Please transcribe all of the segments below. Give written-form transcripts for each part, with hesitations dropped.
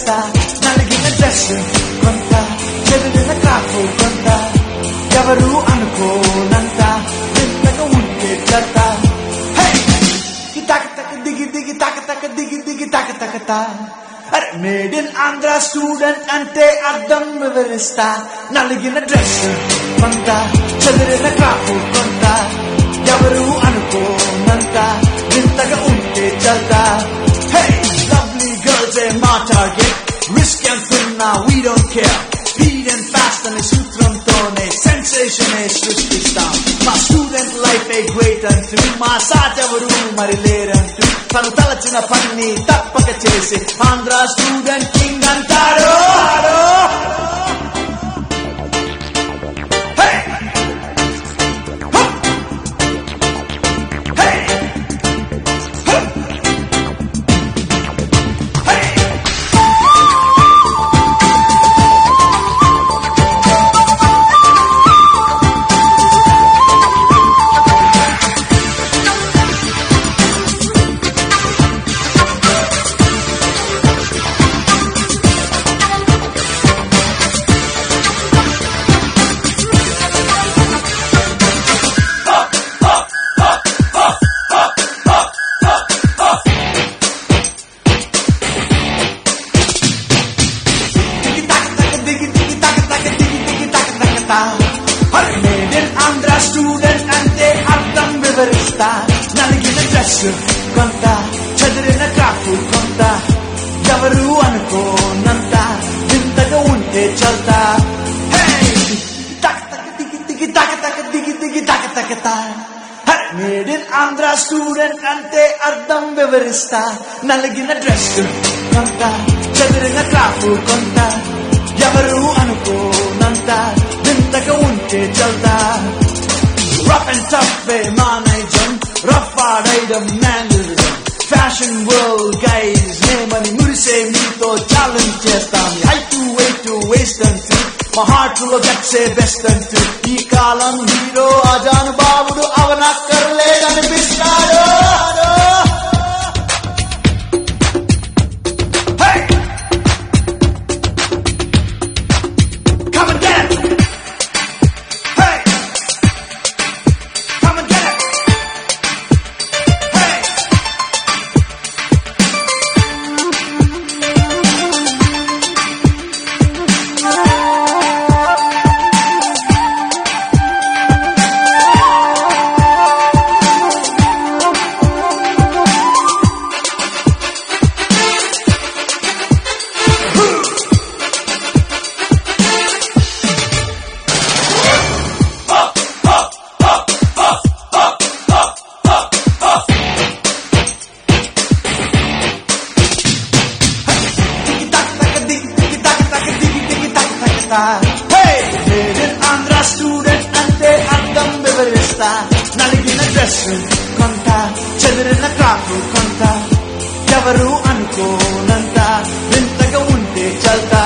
వివరిస్తా. నలిగిన డ్రెస్ కొంత, చెదిరిన క్రాఫ్ కొంత, ఎవరు అనుకోనంత వింతగా ఉంటే చెత్త. తక తక దిగి దిగి తక తక దిగి దిగి తక తక తా. అరే మేడ్ ఇన్ ఆంధ్ర స్టూడెంట్ అంటే అర్థం వివరిస్తా. నలిగిన డ్రెస్ కొంత, చెదిరిన క్రాఫ్ కొంత, ఎవరు అనుకోనంత వింతగా ఉంటే చెత్త. Hey, lovely girls are my target. Risk and fun now, we don't care. Speed and fast and sutramtone sensation is సృష్టిస్తాం. మా స్టూడెంట్ లైఫ్ ఏ గ్రేట్ అంటూ, మా సాటెవరు మరి లేరంటూ, తను తలచిన పని తప్పక చేసి ఆంధ్ర స్టూడెంట్ కింగ్ అంటారు. మేడ్ ఇన్ ఆంధ్ర స్టూడెంట్ అంటే అర్థం వివరిస్తా. నలిగిన డ్రెస్ కొంత, చెదిరిన క్రాఫ్ కొంత, ఎవరు అనుకోనంత వింతగా ఉంటే చల్తా. తక తక దిగి దిగి తక తక దిగి దిగి తక తక తా. మేడ్ ఇన్ ఆంధ్ర స్టూడెంట్ అంటే అర్థం వివరిస్తా. నలిగిన డ్రెస్ కొంత, చెదిరిన క్రాఫ్ కొంత, ఎవరు అనుకోనంత వింతగా ఉంటే చల్తా. రఫ్ అండ్ టఫ్ మా నైజం, రఫ్ ఆడైడం మ్యానరిజం, ఫ్యాషన్ వరల్డ్ గైజ్ నేమని మురిసే మీతో ఛాలెంజ్ చేస్తాం. హైట్ వెయిట్ వేస్ట్ అంటూ, మా హార్ట్ లో గట్సే బెస్ట్ అంటూ, ఈ కాలం హీరో అజానుబావుడు అవనక్కర్లేదనిపిస్తాడు. మేడ్ ఇన్ ఆంధ్ర స్టూడెంట్ అంటే అర్థం వివరిస్తా. నలిగిన డ్రెస్ కొంత, చెదిరిన క్రాఫ్ కొంత, ఎవరు అనుకోనంత వింతగా ఉంటే చల్తా.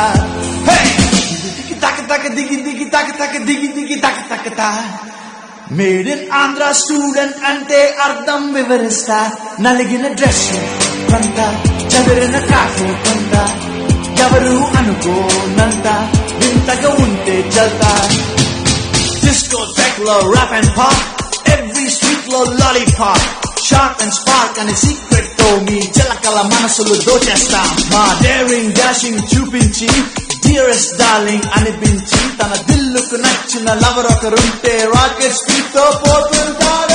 తక తక దిగి దిగి తక తక దిగి దిగి తక తక తా. మేడ్ ఇన్ ఆంధ్ర స్టూడెంట్ అంటే అర్థం వివరిస్తా. నలిగిన డ్రెస్ కొంత, చెదిరిన క్రాఫ్ కొంత, ఎవరు అనుకోనంత వింతగా ఉంటే చల్తా. డిస్కోటెక్ లో rap and pop, every street లో లాలీపాప్, షార్ప్ అండ్ స్పార్క్ అనే సీక్రెట్ తో మీ చిలకల మనసులు దోచేస్తాం. మా డేరింగ్ డాషింగ్ చూపించి డియరెస్ట్ డార్లింగ్ అనిపించి, తన దిల్లుకు నచ్చిన లవర్ ఒకరుంటే రాకెట్ స్పీడ్ తో పోతుంటారు.